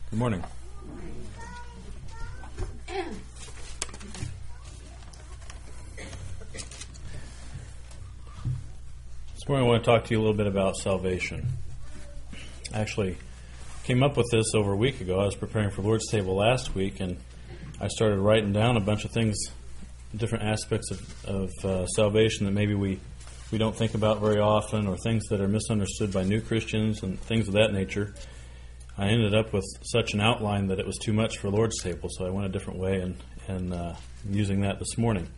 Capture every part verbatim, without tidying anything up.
Good morning. This morning I want to talk to you a little bit about salvation. I actually came up with this over a week ago. I was preparing for Lord's Table last week, and I started writing down a bunch of things, different aspects of, of uh, salvation that maybe we, we don't think about very often, or things that are misunderstood by new Christians and things of that nature. I ended up with such an outline that it was too much for Lord's Table, so I went a different way and, and uh, using that this morning.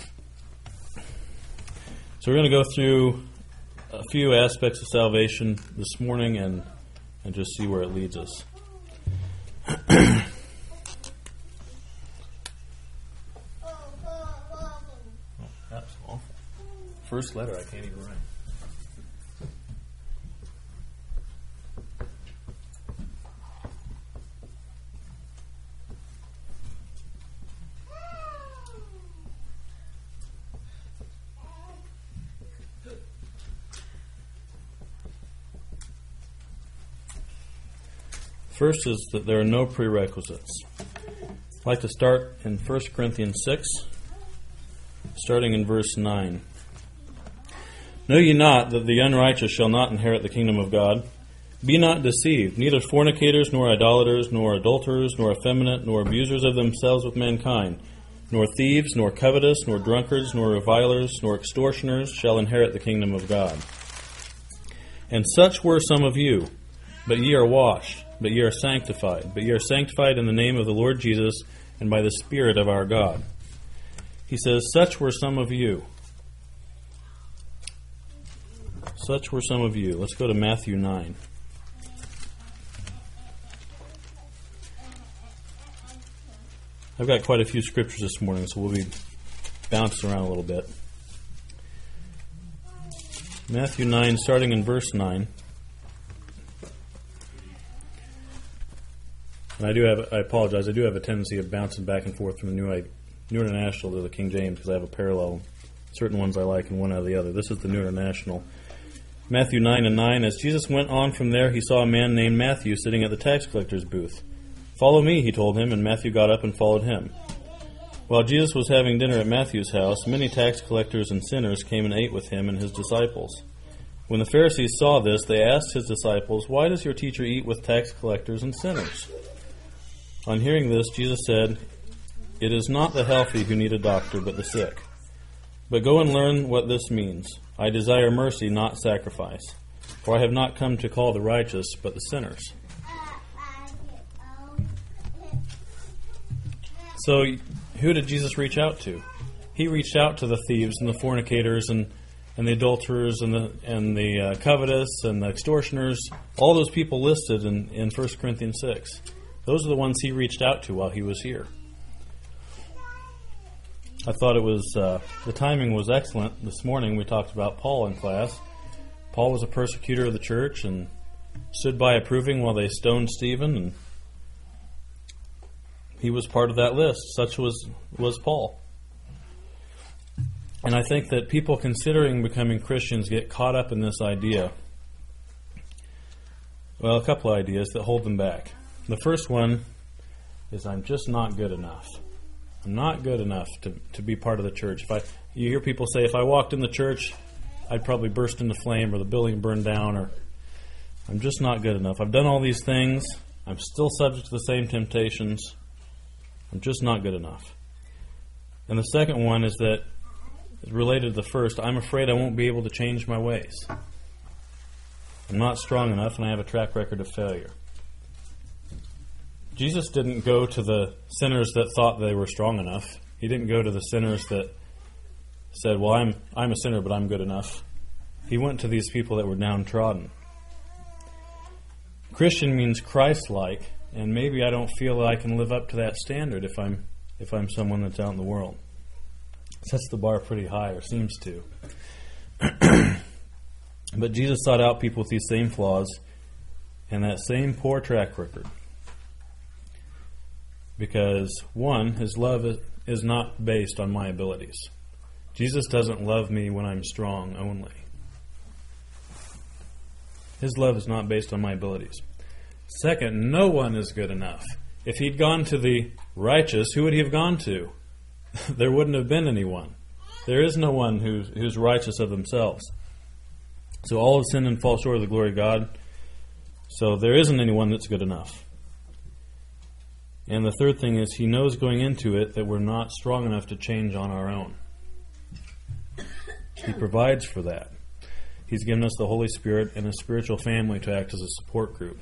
So we're going to go through a few aspects of salvation this morning and, and just see where it leads us. Oh, that's awful. First letter I can't even write. First is that there are no prerequisites. I'd like to start in First Corinthians six, starting in verse nine. Know ye not that the unrighteous shall not inherit the kingdom of God? Be not deceived, neither fornicators, nor idolaters, nor adulterers, nor effeminate, nor abusers of themselves with mankind, nor thieves, nor covetous, nor drunkards, nor revilers, nor extortioners shall inherit the kingdom of God. And such were some of you, but ye are washed, but ye are sanctified, but ye are sanctified in the name of the Lord Jesus and by the Spirit of our God. He says, such were some of you. Such were some of you. Let's go to Matthew nine. I've got quite a few scriptures this morning, so we'll be bouncing around a little bit. Matthew nine, starting in verse nine. And I do have, I apologize, I do have a tendency of bouncing back and forth from the New, New International to the King James because I have a parallel. Certain ones I like and one out of the other. This is the New International. Matthew nine and nine, as Jesus went on from there, he saw a man named Matthew sitting at the tax collector's booth. Follow me, he told him, and Matthew got up and followed him. While Jesus was having dinner at Matthew's house, many tax collectors and sinners came and ate with him and his disciples. When the Pharisees saw this, they asked his disciples, why does your teacher eat with tax collectors and sinners? On hearing this, Jesus said, it is not the healthy who need a doctor, but the sick. But go and learn what this means. I desire mercy, not sacrifice. For I have not come to call the righteous, but the sinners. So, who did Jesus reach out to? He reached out to the thieves and the fornicators and, and the adulterers and the and the uh, covetous and the extortioners. All those people listed in, in First Corinthians six. Those are the ones he reached out to while he was here. I thought it was, uh, the timing was excellent. This morning we talked about Paul in class. Paul was a persecutor of the church and stood by approving while they stoned Stephen, and he was part of that list. Such was, was Paul. And I think that people considering becoming Christians get caught up in this idea. Well, a couple of ideas that hold them back. The first one is I'm just not good enough. I'm not good enough to, to be part of the church. If I, you hear people say, if I walked in the church, I'd probably burst into flame or the building burned down, or I'm just not good enough. I've done all these things. I'm still subject to the same temptations. I'm just not good enough. And the second one is that, related to the first, I'm afraid I won't be able to change my ways. I'm not strong enough and I have a track record of failure. Jesus didn't go to the sinners that thought they were strong enough. He didn't go to the sinners that said, well, I'm I'm a sinner, but I'm good enough. He went to these people that were downtrodden. Christian means Christ-like, and maybe I don't feel I can live up to that standard if I'm if I'm someone that's out in the world. Sets the bar pretty high, or seems to. But Jesus sought out people with these same flaws and that same poor track record. Because, one, his love is not based on my abilities. Jesus doesn't love me when I'm strong only. His love is not based on my abilities. Second, no one is good enough. If he'd gone to the righteous, who would he have gone to? There wouldn't have been anyone. There is no one who's, who's righteous of themselves. So all have sinned and fall short of the glory of God. So there isn't anyone that's good enough. And the third thing is he knows going into it that we're not strong enough to change on our own. He provides for that. He's given us the Holy Spirit and a spiritual family to act as a support group.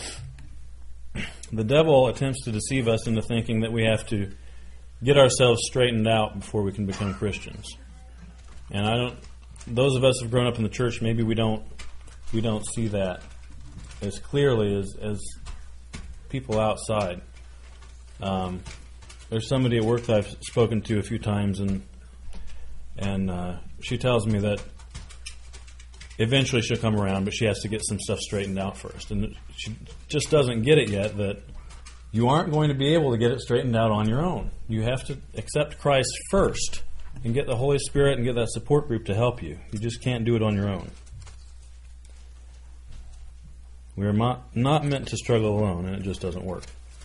The devil attempts to deceive us into thinking that we have to get ourselves straightened out before we can become Christians. And I don't. Those of us who've grown up in the church, maybe we don't we don't see that as clearly as as people outside. Um, there's somebody at work that I've spoken to a few times, and and uh, she tells me that eventually she'll come around, but she has to get some stuff straightened out first. And she just doesn't get it yet that you aren't going to be able to get it straightened out on your own. You have to accept Christ first and get the Holy Spirit and get that support group to help you. You just can't do it on your own. We are not, not meant to struggle alone, and it just doesn't work.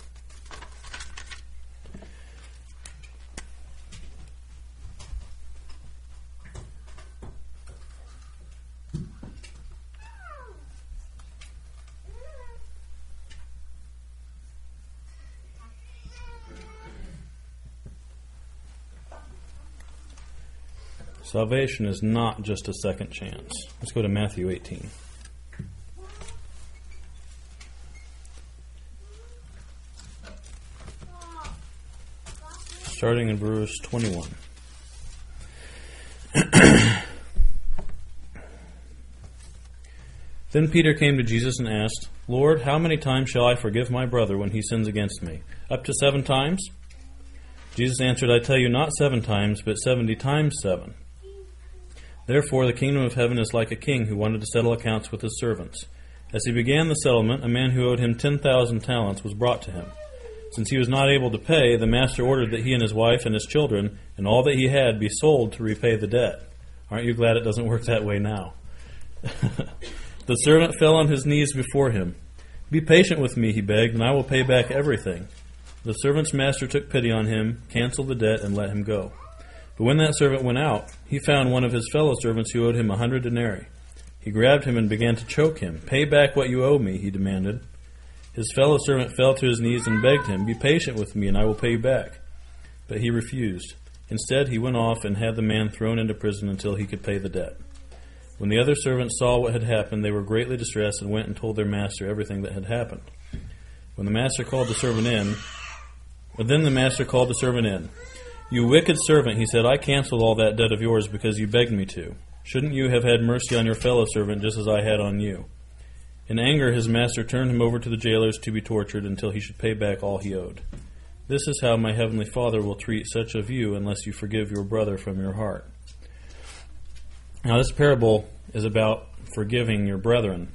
Salvation is not just a second chance. Let's go to Matthew eighteen. Starting in verse twenty-one. Then Peter came to Jesus and asked, Lord, how many times shall I forgive my brother when he sins against me? Up to seven times? Jesus answered, I tell you, not seven times, but seventy times seven. Therefore, the kingdom of heaven is like a king who wanted to settle accounts with his servants. As he began the settlement, a man who owed him ten thousand talents was brought to him. Since he was not able to pay, the master ordered that he and his wife and his children and all that he had be sold to repay the debt. Aren't you glad it doesn't work that way now? The servant fell on his knees before him. Be patient with me, he begged, and I will pay back everything. The servant's master took pity on him, canceled the debt, and let him go. But when that servant went out, he found one of his fellow servants who owed him a hundred denarii. He grabbed him and began to choke him. Pay back what you owe me, he demanded. His fellow servant fell to his knees and begged him, Be patient with me, and I will pay you back. But he refused. Instead, he went off and had the man thrown into prison until he could pay the debt. When the other servants saw what had happened, they were greatly distressed and went and told their master everything that had happened. When the master called the servant in, but then the master called the servant in. You wicked servant, he said, I canceled all that debt of yours because you begged me to. Shouldn't you have had mercy on your fellow servant just as I had on you? In anger, his master turned him over to the jailers to be tortured until he should pay back all he owed. This is how my heavenly Father will treat such of you unless you forgive your brother from your heart. Now, this parable is about forgiving your brethren,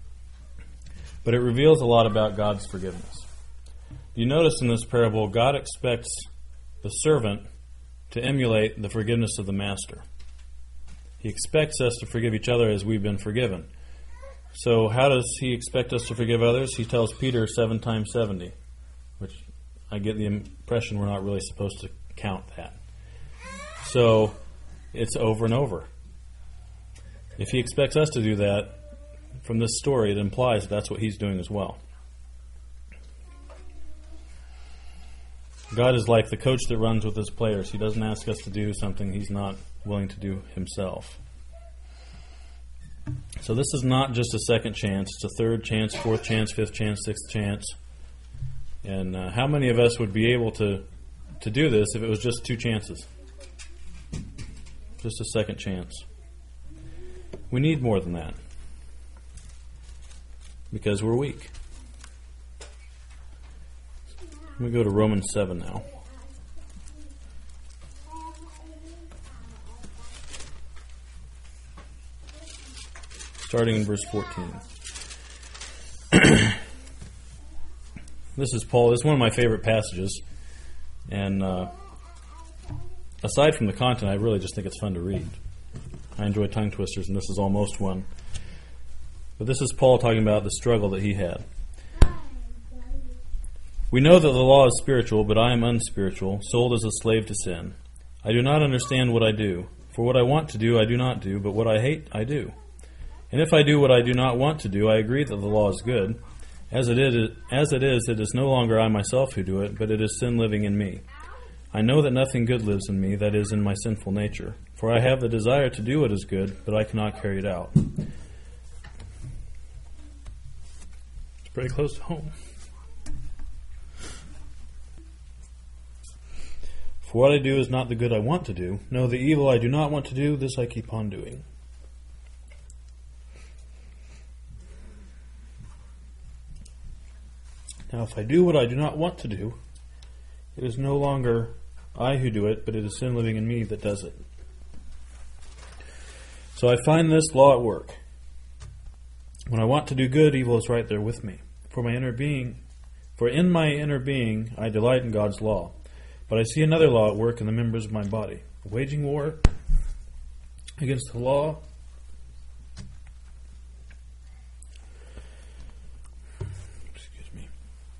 but it reveals a lot about God's forgiveness. You notice in this parable, God expects the servant to emulate the forgiveness of the master. He expects us to forgive each other as we've been forgiven. So how does he expect us to forgive others? He tells Peter seven times seventy, which I get the impression we're not really supposed to count that. So it's over and over. If he expects us to do that, from this story, it implies that's what he's doing as well. God is like the coach that runs with his players. He doesn't ask us to do something he's not willing to do himself. So this is not just a second chance. It's a third chance, fourth chance, fifth chance, sixth chance. And uh, how many of us would be able to, to do this if it was just two chances? Just a second chance. We need more than that. Because we're weak. Let me go to Romans seven now. Starting in verse fourteen. This is Paul. This is one of my favorite passages. And uh, aside from the content, I really just think it's fun to read. I enjoy tongue twisters, and this is almost one. But this is Paul talking about the struggle that he had. We know that the law is spiritual, but I am unspiritual, sold as a slave to sin. I do not understand what I do. For what I want to do, I do not do, but what I hate, I do. And if I do what I do not want to do, I agree that the law is good. As it is, as it is, it is no longer I myself who do it, but it is sin living in me. I know that nothing good lives in me, that is, in my sinful nature. For I have the desire to do what is good, but I cannot carry it out. It's pretty close to home. For what I do is not the good I want to do. No, the evil I do not want to do, this I keep on doing. Now, if I do what I do not want to do, it is no longer I who do it, but it is sin living in me that does it. So I find this law at work. When I want to do good, evil is right there with me. For my inner being, for in my inner being, I delight in God's law. But I see another law at work in the members of my body, waging war against the law excuse me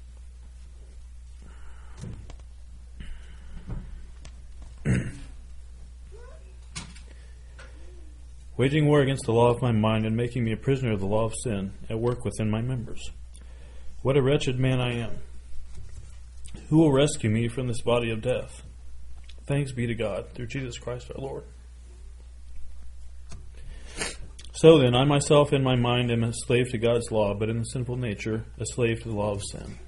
waging war against the law of my mind and making me a prisoner of the law of sin at work within my members. What a wretched man I am! Who will rescue me from this body of death? Thanks be to God, through Jesus Christ our Lord. So then, I myself in my mind am a slave to God's law, but in the sinful nature, a slave to the law of sin.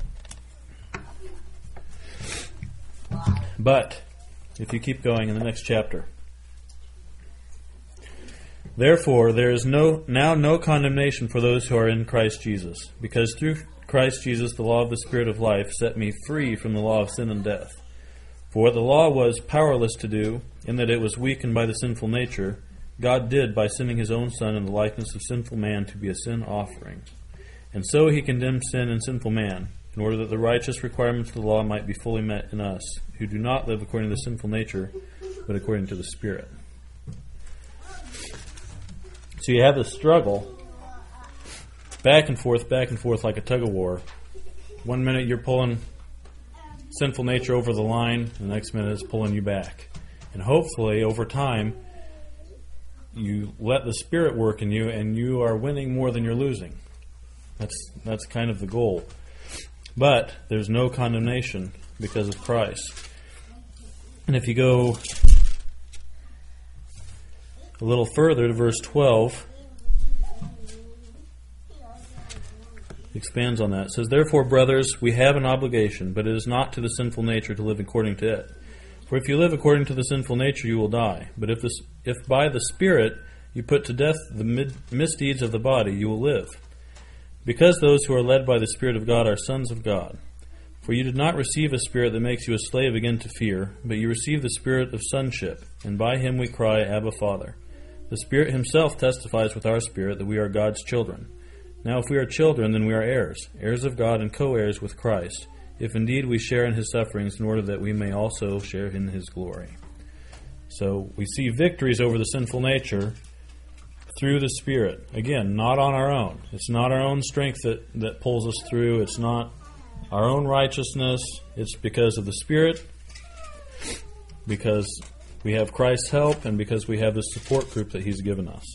But, if you keep going in the next chapter, therefore, there is no now no condemnation for those who are in Christ Jesus, because through Christ Jesus, the law of the Spirit of life, set me free from the law of sin and death. For what the law was powerless to do, in that it was weakened by the sinful nature, God did by sending His own Son in the likeness of sinful man to be a sin offering. And so He condemned sin and sinful man, in order that the righteous requirements of the law might be fully met in us, who do not live according to the sinful nature, but according to the Spirit. So you have this struggle, back and forth, back and forth like a tug of war. One minute you're pulling sinful nature over the line, the next minute it's pulling you back. And hopefully, over time, you let the Spirit work in you and you are winning more than you're losing. That's that's kind of the goal. But there's no condemnation because of Christ. And if you go a little further to verse twelve, expands on that. It says, therefore, brothers, we have an obligation, but it is not to the sinful nature to live according to it. For if you live according to the sinful nature, you will die. But if, this, if by the Spirit you put to death the mid, misdeeds of the body, you will live. Because those who are led by the Spirit of God are sons of God. For you did not receive a spirit that makes you a slave again to fear, but you received the Spirit of sonship, and by Him we cry, Abba, Father. The Spirit Himself testifies with our spirit that we are God's children. Now if we are children, then we are heirs, heirs of God and co-heirs with Christ, if indeed we share in His sufferings in order that we may also share in His glory. So we see victories over the sinful nature through the Spirit. Again, not on our own. It's not our own strength that, that pulls us through. It's not our own righteousness. It's because of the Spirit, because we have Christ's help, and because we have the support group that He's given us.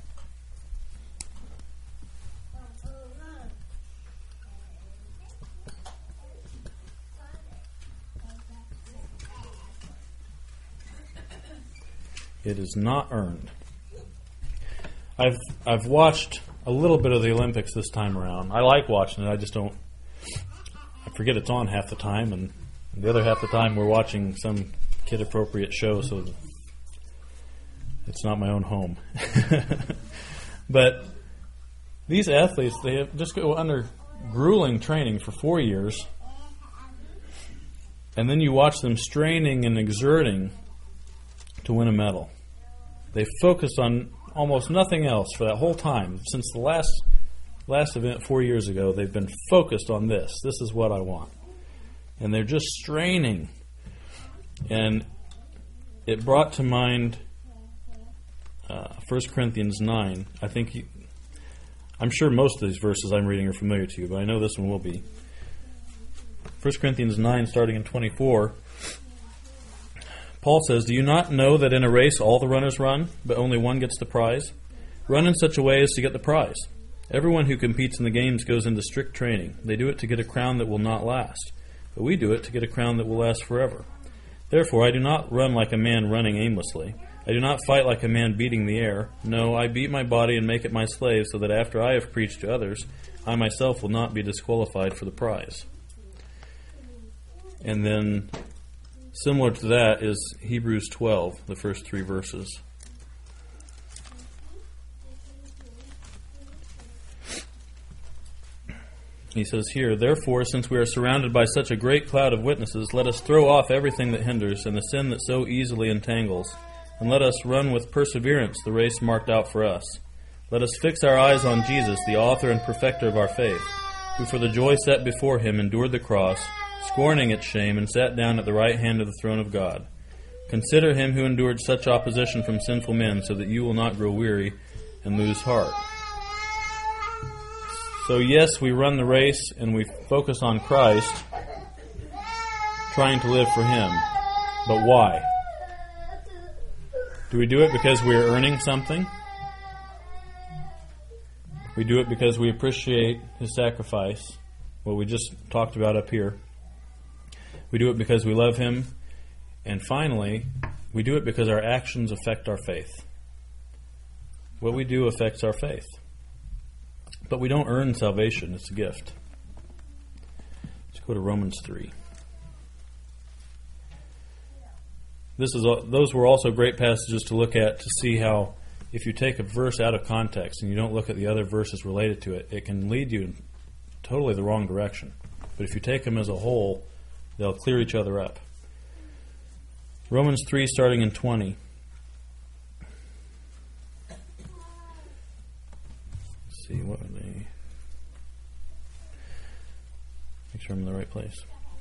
It is not earned. I've I've watched a little bit of the Olympics this time around. I like watching it. I just don't. I forget it's on half the time, and the other half the time we're watching some kid-appropriate show, so it's not my own home. But these athletes, they have just go under grueling training for four years, and then you watch them straining and exerting to win a medal. They focused on almost nothing else for that whole time. Since the last last event four years ago, they've been focused on this. This is what I want. And they're just straining. And it brought to mind uh, First Corinthians nine. I think you, I'm sure most of these verses I'm reading are familiar to you, but I know this one will be. First Corinthians nine, starting in twenty-four, Paul says, "Do you not know that in a race all the runners run, but only one gets the prize? Run in such a way as to get the prize. Everyone who competes in the games goes into strict training. They do it to get a crown that will not last, but we do it to get a crown that will last forever. Therefore I do not run like a man running aimlessly. I do not fight like a man beating the air. No, I beat my body and make it my slave, so that after I have preached to others, I myself will not be disqualified for the prize." And then, similar to that is Hebrews twelve, the first three verses. He says here, "Therefore, since we are surrounded by such a great cloud of witnesses, let us throw off everything that hinders and the sin that so easily entangles, and let us run with perseverance the race marked out for us. Let us fix our eyes on Jesus, the author and perfecter of our faith, who for the joy set before him endured the cross, scorning its shame, and sat down at the right hand of the throne of God. Consider him who endured such opposition from sinful men, so that you will not grow weary and lose heart." So yes, we run the race and we focus on Christ, trying to live for him. But why? Do we do it because we are earning something? We do it because we appreciate his sacrifice, what we just talked about up here. We do it because we love him. And finally, we do it because our actions affect our faith. What we do affects our faith. But we don't earn salvation. It's a gift. Let's go to Romans three. This is those were also great passages to look at to see how if you take a verse out of context and you don't look at the other verses related to it, it can lead you in totally the wrong direction. But if you take them as a whole, they'll clear each other up. Romans three, starting in twenty. Let's see, what are they? Make sure I'm in the right place.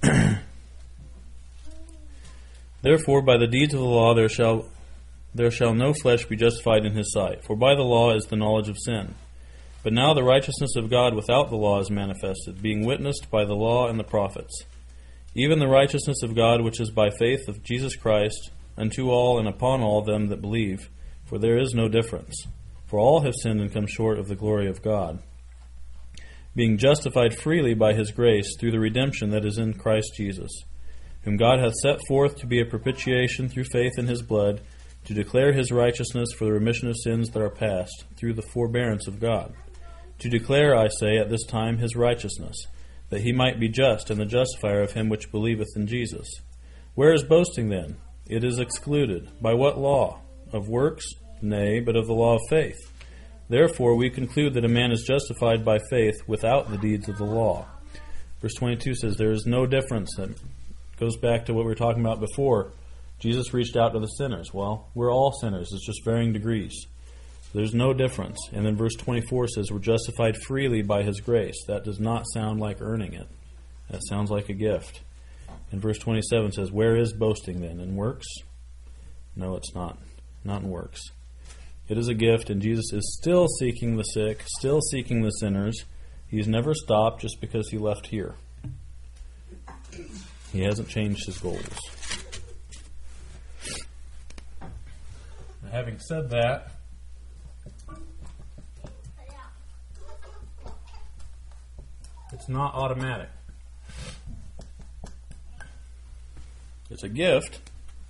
"Therefore, by the deeds of the law there shall there shall no flesh be justified in his sight. For by the law is the knowledge of sin. But now the righteousness of God without the law is manifested, being witnessed by the law and the prophets. Even the righteousness of God which is by faith of Jesus Christ, unto all and upon all them that believe. For there is no difference. For all have sinned and come short of the glory of God, being justified freely by his grace through the redemption that is in Christ Jesus, whom God hath set forth to be a propitiation through faith in his blood, to declare his righteousness for the remission of sins that are past, through the forbearance of God. To declare, I say, at this time his righteousness, that he might be just and the justifier of him which believeth in Jesus. Where is boasting then? It is excluded. By what law? Of works? Nay, but of the law of faith. Therefore we conclude that a man is justified by faith without the deeds of the law." Verse twenty-two says there is no difference. That goes back to what we were talking about before. Jesus reached out to the sinners. Well, we're all sinners. It's just varying degrees. There's no difference. And then verse twenty-four says we're justified freely by his grace. That does not sound like earning it. That sounds like a gift. And verse twenty-seven says, "Where is boasting then? In works?" No, it's not. Not in works. It is a gift, and Jesus is still seeking the sick, still seeking the sinners. He's never stopped just because he left here. He hasn't changed his goals. Now, having said that, it's not automatic. It's a gift,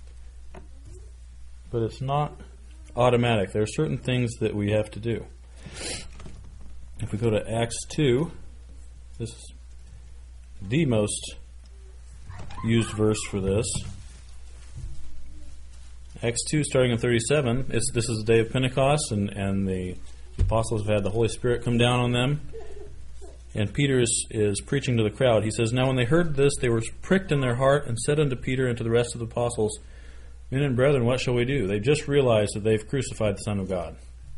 but it's not automatic. There are certain things that we have to do. If we go to Acts two, this is the most used verse for this. Acts two, starting in thirty-seven, it's, this is the day of Pentecost, and, and the apostles have had the Holy Spirit come down on them. And Peter is, is preaching to the crowd. He says, "Now when they heard this, they were pricked in their heart, and said unto Peter and to the rest of the apostles, Men and brethren, what shall we do?" They just realized that they've crucified the Son of God.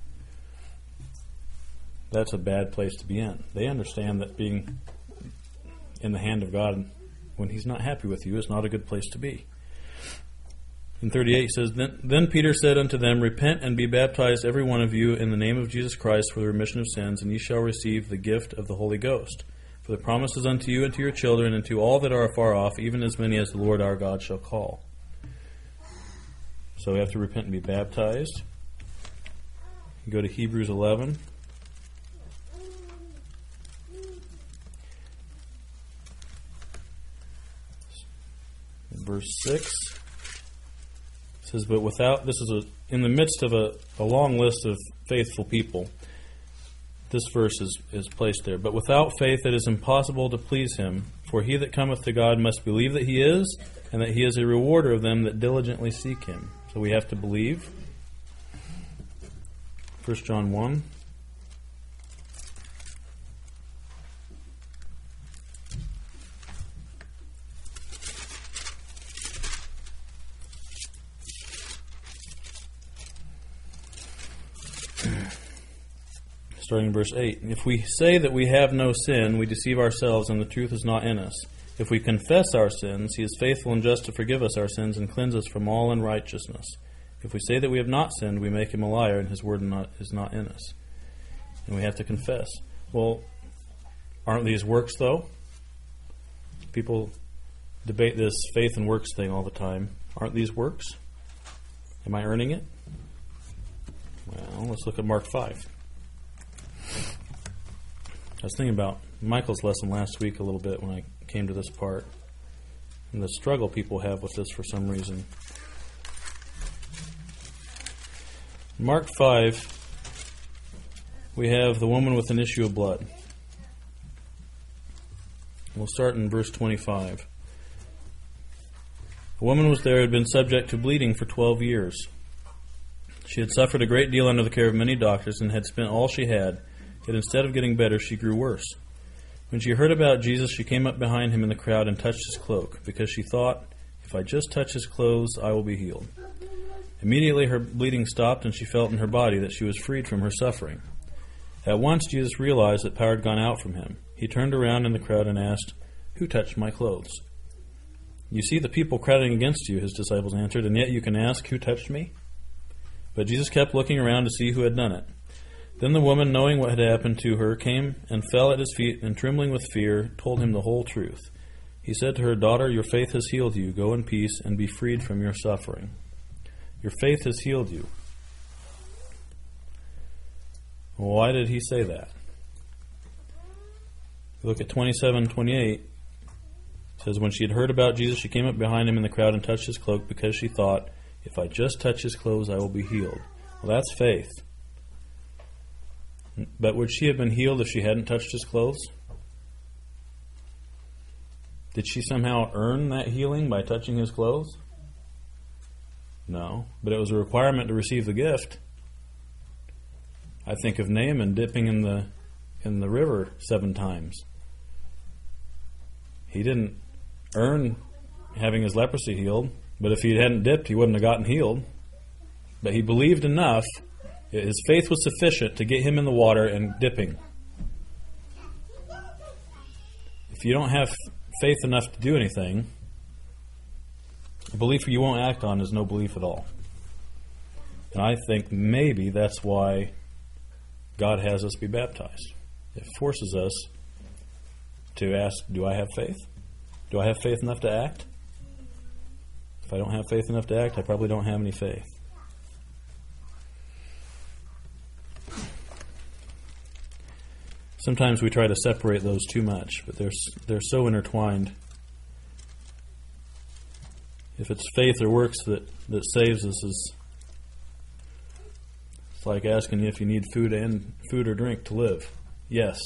That's a bad place to be in. They understand that being in the hand of God when he's not happy with you is not a good place to be. In thirty-eight it says, then, then Peter said unto them, Repent and be baptized every one of you in the name of Jesus Christ for the remission of sins, and ye shall receive the gift of the Holy Ghost. For the promise is unto you and to your children and to all that are afar off, even as many as the Lord our God shall call. So we have to repent and be baptized. You go to Hebrews eleven. Verse six. It says, but without, this is a, in the midst of a, a long list of faithful people. This verse is, is placed there. But without faith it is impossible to please him. For he that cometh to God must believe that he is, and that he is a rewarder of them that diligently seek him. So we have to believe. First John one. Starting in verse eight. If we say that we have no sin, we deceive ourselves, and the truth is not in us. If we confess our sins, he is faithful and just to forgive us our sins and cleanse us from all unrighteousness. If we say that we have not sinned, we make him a liar, and his word not, is not in us. And we have to confess. Well, aren't these works, though? People debate this faith and works thing all the time. Aren't these works? Am I earning it? Well, let's look at Mark five. I was thinking about Michael's lesson last week a little bit when I came to this part, and the struggle people have with this for some reason. Mark five, we have the woman with an issue of blood. We'll start in verse twenty-five. A woman was there who had been subject to bleeding for twelve years. She had suffered a great deal under the care of many doctors and had spent all she had. Yet instead of getting better, she grew worse. When she heard about Jesus, she came up behind him in the crowd and touched his cloak, because she thought, if I just touch his clothes, I will be healed. Immediately her bleeding stopped, and she felt in her body that she was freed from her suffering. At once Jesus realized that power had gone out from him. He turned around in the crowd and asked, who touched my clothes? You see the people crowding against you, his disciples answered, and yet you can ask, who touched me? But Jesus kept looking around to see who had done it. Then the woman, knowing what had happened to her, came and fell at his feet, and trembling with fear, told him the whole truth. He said to her, daughter, your faith has healed you. Go in peace and be freed from your suffering. Your faith has healed you. Well, why did he say that? Look at twenty-seven, twenty-eight. It says, when she had heard about Jesus, she came up behind him in the crowd and touched his cloak, because she thought, if I just touch his clothes, I will be healed. Well, that's faith. But would she have been healed if she hadn't touched his clothes? Did she somehow earn that healing by touching his clothes? No, but it was a requirement to receive the gift. I think of Naaman dipping in the in the river seven times. He didn't earn having his leprosy healed, but if he hadn't dipped, he wouldn't have gotten healed. But he believed enough. His faith was sufficient to get him in the water and dipping. If you don't have faith enough to do anything, a belief you won't act on is no belief at all. And I think maybe that's why God has us be baptized. It forces us to ask, do I have faith? Do I have faith enough to act? If I don't have faith enough to act, I probably don't have any faith. Sometimes we try to separate those too much, but they're they're so intertwined. If it's faith or works that, that saves us, is it's like asking you if you need food and food or drink to live. Yes.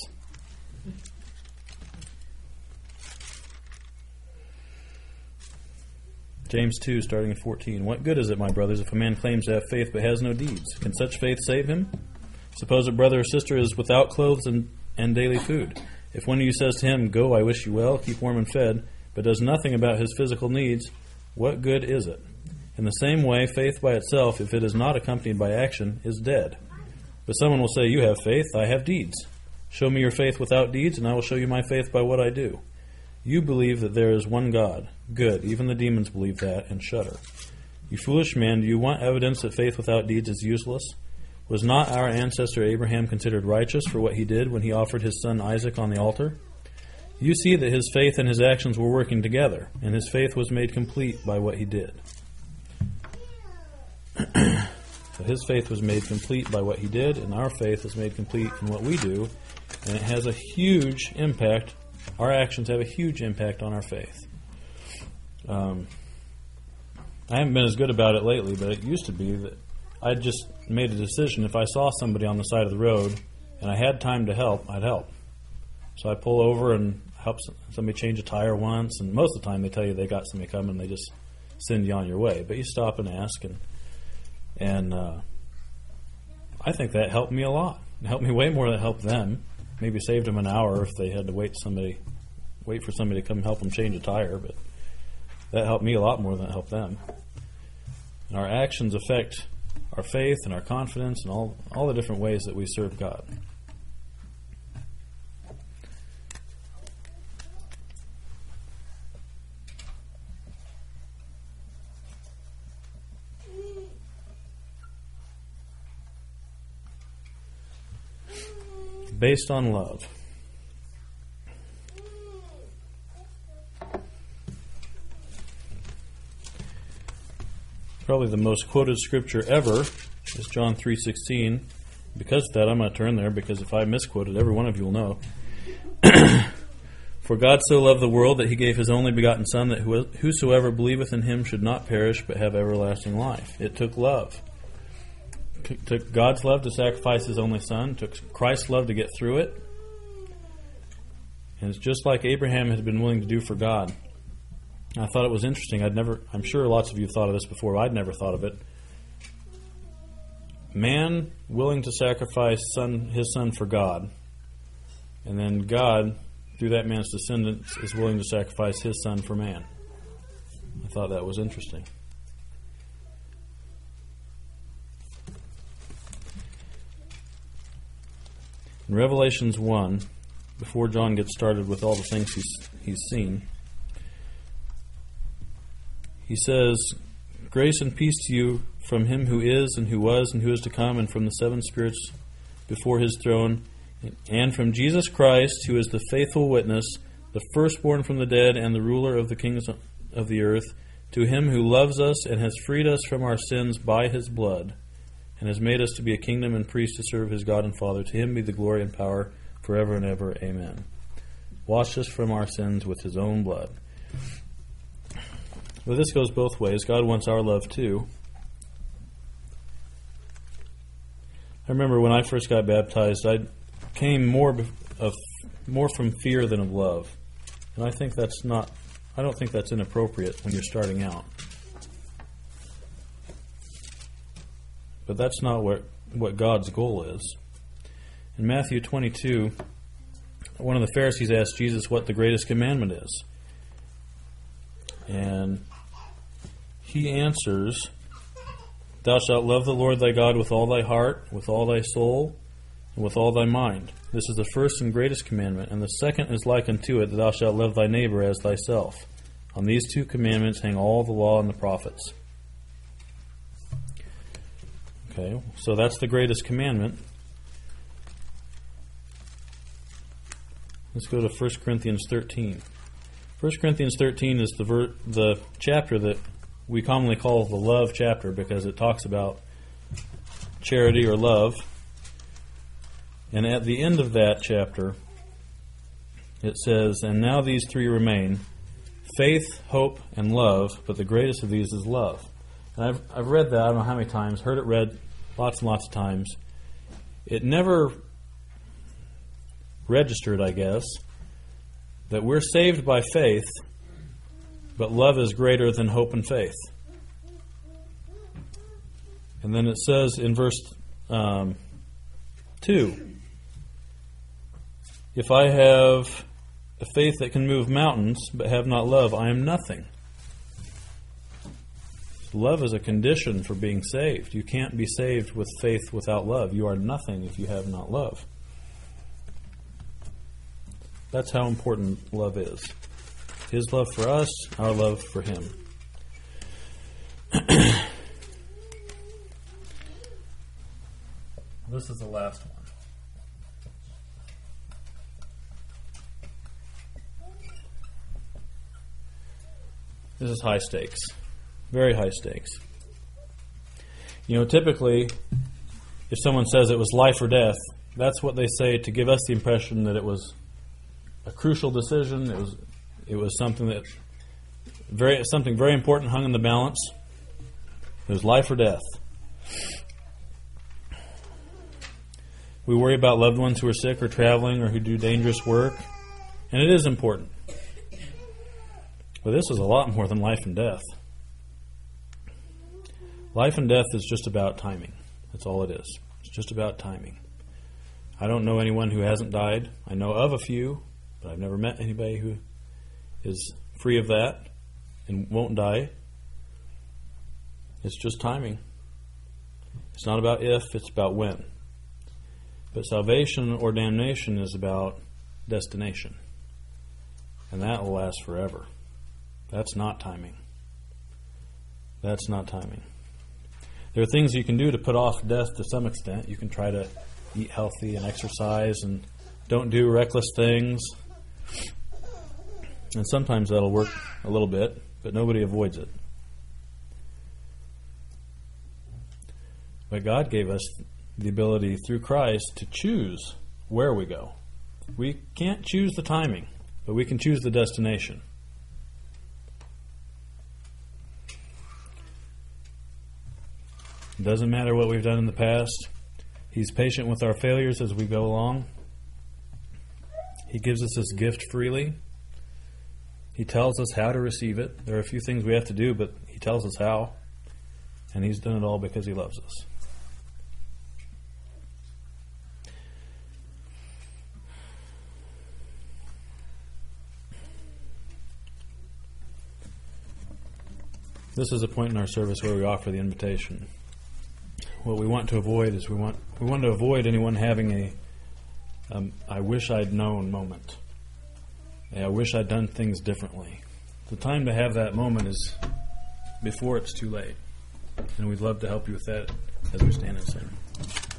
James two, starting at fourteen. What good is it, my brothers, if a man claims to have faith but has no deeds? Can such faith save him? Suppose a brother or sister is without clothes and, and daily food. If one of you says to him, go, I wish you well, keep warm and fed, but does nothing about his physical needs, what good is it? In the same way, faith by itself, if it is not accompanied by action, is dead. But someone will say, you have faith, I have deeds. Show me your faith without deeds, and I will show you my faith by what I do. You believe that there is one God. Good, even the demons believe that and shudder. You foolish man, do you want evidence that faith without deeds is useless? Was not our ancestor Abraham considered righteous for what he did when he offered his son Isaac on the altar? You see that his faith and his actions were working together, and his faith was made complete by what he did. So his faith was made complete by what he did, and our faith is made complete in what we do, and it has a huge impact. Our actions have a huge impact on our faith. Um, I haven't been as good about it lately, but it used to be that I just made a decision. If I saw somebody on the side of the road and I had time to help, I'd help. So I pull over and help somebody change a tire once, and most of the time they tell you they got somebody coming and they just send you on your way. But you stop and ask, and and uh, I think that helped me a lot. It helped me way more than it helped them. Maybe saved them an hour if they had to wait somebody, wait for somebody to come help them change a tire, but that helped me a lot more than it helped them. And our actions affect our faith and our confidence and all, all the different ways that we serve God. Based on love. Probably the most quoted scripture ever is John three sixteen. Because of that, I'm going to turn there, because if I misquote it, every one of you will know. For God so loved the world that he gave his only begotten Son, that whosoever believeth in him should not perish but have everlasting life. It took love. It took God's love to sacrifice his only Son. It took Christ's love to get through it. And it's just like Abraham had been willing to do for God. I thought it was interesting. I'd never, I'm sure lots of you have thought of this before. I'd never thought of it. Man willing to sacrifice son, his son for God. And then God, through that man's descendants, is willing to sacrifice his son for man. I thought that was interesting. In Revelations one, before John gets started with all the things he's, he's seen, he says, grace and peace to you from him who is and who was and who is to come, and from the seven spirits before his throne, and from Jesus Christ, who is the faithful witness, the firstborn from the dead and the ruler of the kings of the earth, to him who loves us and has freed us from our sins by his blood, and has made us to be a kingdom and priests to serve his God and Father. To him be the glory and power forever and ever. Amen. Washed us from our sins with his own blood. Well, this goes both ways. God wants our love too. I remember when I first got baptized, I came more of more from fear than of love, and I think that's not. I don't think that's inappropriate when you're starting out. But that's not what what God's goal is. In Matthew twenty-two, one of the Pharisees asked Jesus what the greatest commandment is, and he answers, thou shalt love the Lord thy God with all thy heart, with all thy soul, and with all thy mind. This is the first and greatest commandment, and the second is like unto it, that thou shalt love thy neighbor as thyself. On these two commandments hang all the law and the prophets. Okay, so that's the greatest commandment. Let's go to First Corinthians thirteen. First Corinthians thirteen is the ver- the chapter that we commonly call the love chapter, because it talks about charity or love. And at the end of that chapter, it says, and now these three remain, faith, hope, and love, but the greatest of these is love. And I've, I've read that, I don't know how many times, heard it read lots and lots of times. It never registered, I guess, that we're saved by faith, but love is greater than hope and faith. And then it says in verse um, two, if I have a faith that can move mountains, but have not love, I am nothing. Love is a condition for being saved. You can't be saved with faith without love. You are nothing if you have not love. That's how important love is. His love for us, our love for him. This is the last one. This is high stakes. Very high stakes. You know, typically, if someone says it was life or death, that's what they say to give us the impression that it was a crucial decision. It was it was something that very something very important hung in the balance. It was life or death. We worry about loved ones who are sick or traveling or who do dangerous work, and it is important. But this is a lot more than life and death. Life and death is just about timing. That's all it is. It's just about timing. I don't know anyone who hasn't died. I know of a few, but I've never met anybody who is free of that and won't die. It's just timing. It's not about if, it's about when. But salvation or damnation is about destination. And that will last forever. That's not timing. That's not timing. There are things you can do to put off death to some extent. You can try to eat healthy and exercise and don't do reckless things. And sometimes that'll work a little bit, but nobody avoids it. But God gave us the ability through Christ to choose where we go. We can't choose the timing, but we can choose the destination. It doesn't matter what we've done in the past. He's patient with our failures as we go along. He gives us this gift freely. He tells us how to receive it. There are a few things we have to do, but He tells us how. And He's done it all because He loves us. This is a point in our service where we offer the invitation. What we want to avoid is we want we want to avoid anyone having a um, I wish I'd known moment. I wish I'd done things differently. The time to have that moment is before it's too late. And we'd love to help you with that as we stand and sing.